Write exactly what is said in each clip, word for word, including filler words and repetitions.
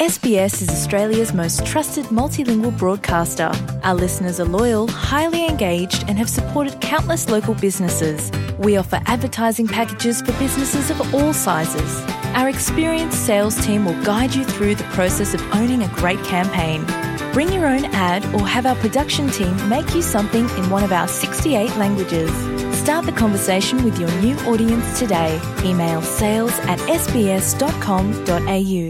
S B S is Australia's most trusted multilingual broadcaster. Our listeners are loyal, highly engaged, and have supported countless local businesses. We offer advertising packages for businesses of all sizes. Our experienced sales team will guide you through the process of owning a great campaign. Bring your own ad or have our production team make you something in one of our sixty-eight languages. Start the conversation with your new audience today. Email sales at s b s dot com dot a u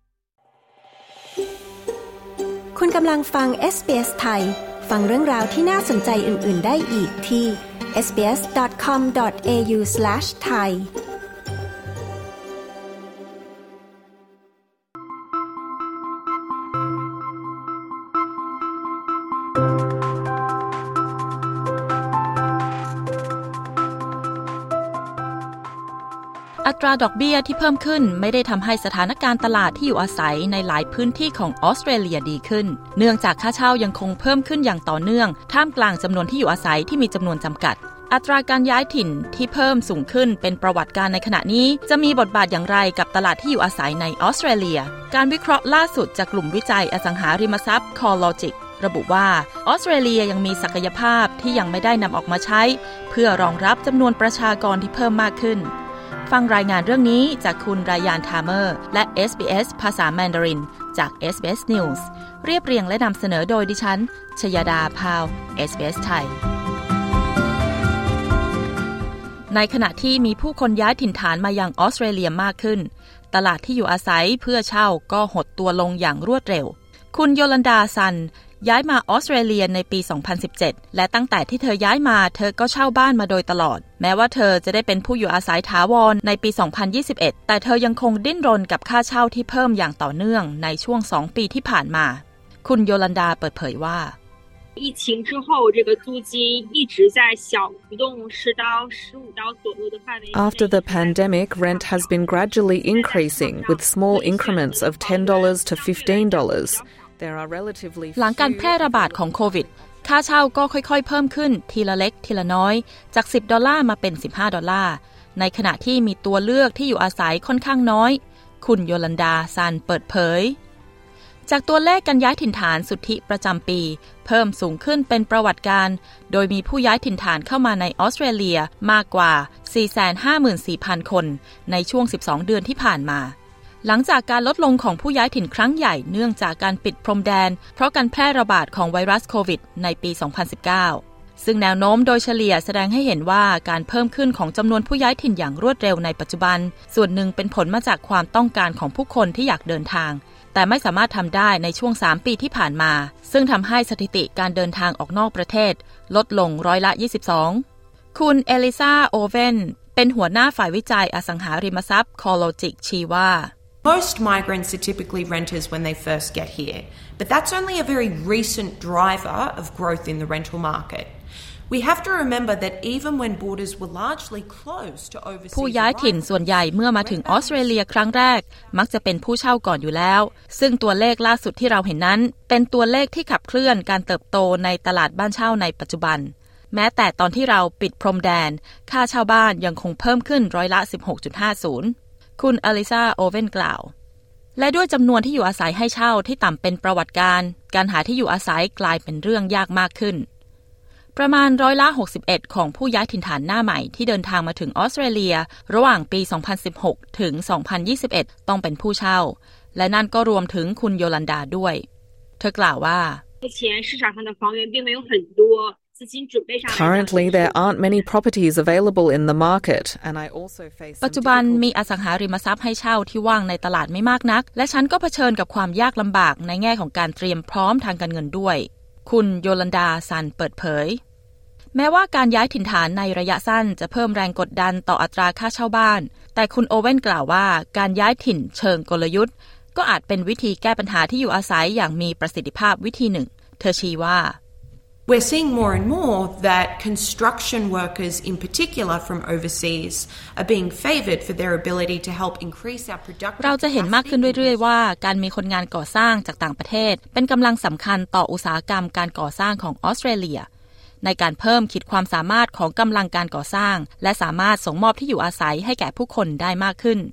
คุณกำลังฟัง เอส บี เอส ไทยฟังเรื่องราวที่น่าสนใจอื่นๆได้อีกที่ เอส บี เอส ดอท คอม ดอท เอ ยู สแลช ไทยอัตราดอกเบี้ยที่เพิ่มขึ้นไม่ได้ทำให้สถานการณ์ตลาดที่อยู่อาศัยในหลายพื้นที่ของออสเตรเลียดีขึ้นเนื่องจากค่าเช่ายังคงเพิ่มขึ้นอย่างต่อเนื่องท่ามกลางจำนวนที่อยู่อาศัยที่มีจำนวนจำกัดอัตราการย้ายถิ่นที่เพิ่มสูงขึ้นเป็นประวัติการในขณะนี้จะมีบทบาทอย่างไรกับตลาดที่อยู่อาศัยในออสเตรเลียการวิเคราะห์ล่าสุดจากกลุ่มวิจัยอสังหาริมทรัพย์ CoreLogic ระบุว่าออสเตรเลียยังมีศักยภาพที่ยังไม่ได้นำออกมาใช้เพื่อรองรับจำนวนประชากรที่เพิ่มมากขึ้นฟังรายงานเรื่องนี้จากคุณรายานทาเมอร์และ เอส บี เอส ภาษาแมนดารินจาก เอส บี เอส News เรียบเรียงและนำเสนอโดยดิฉันชยดาพาว เอส บี เอส ไทยในขณะที่มีผู้คนย้ายถิ่นฐานมายังออสเตรเลียมากขึ้นตลาดที่อยู่อาศัยเพื่อเช่าก็หดตัวลงอย่างรวดเร็วคุณโยลันดาซันย้ายมาออสเตรเลียในปี สองพันสิบเจ็ด และตั้งแต่ที่เธอย้ายมาเธอก็เช่าบ้านมาโดยตลอดแม้ว่าเธอจะได้เป็นผู้อยู่อาศัยถาวรในปี สองพันยี่สิบเอ็ด แต่เธอยังคงดิ้นรนกับค่าเช่าที่เพิ่มอย่างต่อเนื่องในช่วงสองปีที่ผ่านมาคุณโยลันดาเปิดเผยว่า疫情之后这个租金一直在小浮动十刀十五刀左右的范围 After the pandemic, rent has been gradually increasing with small increments of ten dollars to fifteen dollars. หลังการแพร่ระบาดของโควิดค่าเช่าก็ค่อยๆเพิ่มขึ้นทีละเล็กทีละน้อยจากสิบดอลลาร์มาเป็นสิบห้าดอลลาร์ในขณะที่มีตัวเลือกที่อยู่อาศัยค่อนข้างน้อยคุณโยลันดาซันเปิดเผยจากตัวเลขการย้ายถิ่นฐานสุทธิประจำปีเพิ่มสูงขึ้นเป็นประวัติการโดยมีผู้ย้ายถิ่นฐานเข้ามาในออสเตรเลียมากกว่า สี่แสนห้าหมื่นสี่พัน คนในช่วงสิบสองเดือนที่ผ่านมาหลังจากการลดลงของผู้ย้ายถิ่นครั้งใหญ่เนื่องจากการปิดพรมแดนเพราะการแพร่ระบาดของไวรัสโควิดในปี สองพันสิบเก้า ซึ่งแนวโน้มโดยเฉลี่ยแสดงให้เห็นว่าการเพิ่มขึ้นของจำนวนผู้ย้ายถิ่นอย่างรวดเร็วในปัจจุบันส่วนหนึ่งเป็นผลมาจากความต้องการของผู้คนที่อยากเดินทางแต่ไม่สามารถทำได้ในช่วงสามปีที่ผ่านมาซึ่งทำให้สถิติการเดินทางออกนอกประเทศลดลงร้อยละยี่สิบสองคุณเอลิซาโอเวนเป็นหัวหน้าฝ่ายวิจัยอสังหาริมทรัพย์ CoreLogic ชี้ว่า Most migrants are typically renters when they first get here, but that's only a very recent driver of growth in the rental market. We have to remember that even when borders were largely closed to overseas ผู้ย้ายถิ่นส่วนใหญ่เมื่อมาถึงออสเตรเลียครั้งแรกมักจะเป็นผู้เช่าก่อนอยู่แล้วซึ่งตัวเลขล่าสุดที่เราเห็นนั้นเป็นตัวเลขที่ขับเคลื่อนการเติบโตในตลาดบ้านเช่าในปัจจุบันแม้แต่ตอนที่เราปิดพรมแดนค่าเช่าบ้านยังคงเพิ่มขึ้นร้อยละ สิบหกจุดห้าศูนย์ คุณอลิซาโอเวนกล่าวและด้วยจำนวนที่อยู่อาศัยให้เช่าที่ต่ำเป็นประวัติการการหาที่อยู่อาศัยกลายเป็นเรื่องยากมากขึ้นประมาณร้อยละหกสิบเอ็ดของผู้ย้ายถิ่นฐานหน้าใหม่ที่เดินทางมาถึงออสเตรเลียระหว่างปี สองพันสิบหก ถึง สองพันยี่สิบเอ็ด ต้องเป็นผู้เช่าและนั่นก็รวมถึงคุณโยลันดาด้วยเธอกล่าวว่า Currently, there aren't many properties available in the market, and I also face ปัจจุบันมีอสังหาริมทรัพย์ให้เช่าที่ว่างในตลาดไม่มากนักและฉันก็เผชิญกับความยากลำบากในแง่ของการเตรียมพร้อมทางการเงินด้วยคุณโยลันดาซันเปิดเผยแม้ว่าการย้ายถิ่นฐานในระยะสั้นจะเพิ่มแรงกดดันต่ออัตราค่าเช่าบ้านแต่คุณโอเว่นกล่าวว่าการย้ายถิ่นเชิงกลยุทธ์ก็อาจเป็นวิธีแก้ปัญหาที่อยู่อาศัยอย่างมีประสิทธิภาพวิธีหนึ่งเธอชี้ว่า We're seeing more and more that construction workers in particular from overseas are being favoured for their ability to help increase our production เราจะเห็นมากขึ้นเรื่อยๆว่าการมีคนงานก่อสร้างจากต่างประเทศเป็นกำลังสำคัญต่ออุตสาหกรรมการก่อสร้างของออสเตรเลียในการเพิ่มขีดความสามารถของกำลังการก่อสร้างและสามารถส่งมอบที่อยู่อาศัยให้แก่ผู้คนได้มากขึ้น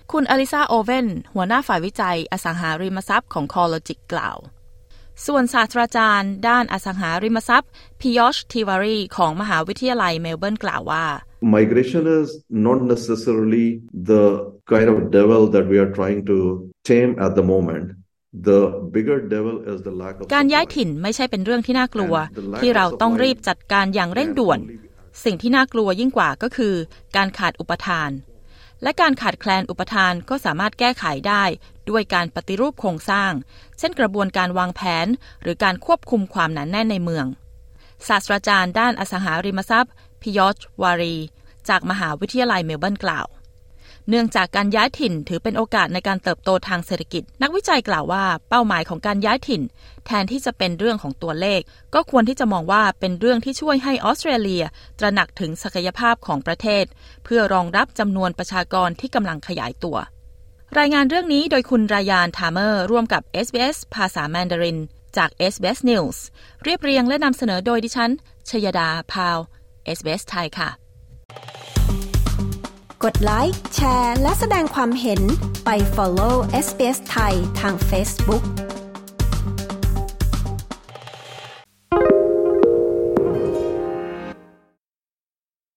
คุณอลิซาโอเวนหัวหน้าฝ่ายวิจัยอสังหาริมทรัพย์ของ CoreLogic กล่าวส่วนศาสตราจารย์ด้านอสังหาริมทรัพย์พิยอชทิวารีของมหาวิทยาลัยเมลเบิร์นกล่าวว่า Migration is not necessarily the kind of devil that we are trying to tame at the moment. The bigger devil is the lack of การย้ายถิ่นไม่ใช่เป็นเรื่องที่น่ากลัวที่เราต้องรีบจัดการอย่างเร่งด่วนสิ่งที่น่ากลัวยิ่งกว่าก็คือการขาดอุปทานและการขาดแคลนอุปทานก็สามารถแก้ไขได้ด้วยการปฏิรูปโครงสร้างเช่นกระบวนการวางแผนหรือการควบคุมความหนาแน่นในเมืองศาสตราจารย์ด้านอสังหาริมทรัพย์พิยอชวารีจากมหาวิทยาลัยเมลเบิร์นกล่าวเนื่องจากการย้ายถิ่นถือเป็นโอกาสในการเติบโตทางเศรษฐกิจนักวิจัยกล่าวว่าเป้าหมายของการย้ายถิ่นแทนที่จะเป็นเรื่องของตัวเลขก็ควรที่จะมองว่าเป็นเรื่องที่ช่วยให้ออสเตรเลียตระหนักถึงศักยภาพของประเทศเพื่อรองรับจำนวนประชากรที่กำลังขยายตัวรายงานเรื่องนี้โดยคุณรายานทาเมอร์ร่วมกับ เอส บี เอส ภาษาแมนดารินจาก เอส บี เอส News เรียบเรียงและนำเสนอโดยดิฉันชยดาพาว เอส บี เอส ไทยค่ะกดไลค์แชร์และแสดงความเห็นไป follow เอส บี เอส ไทยทาง Facebook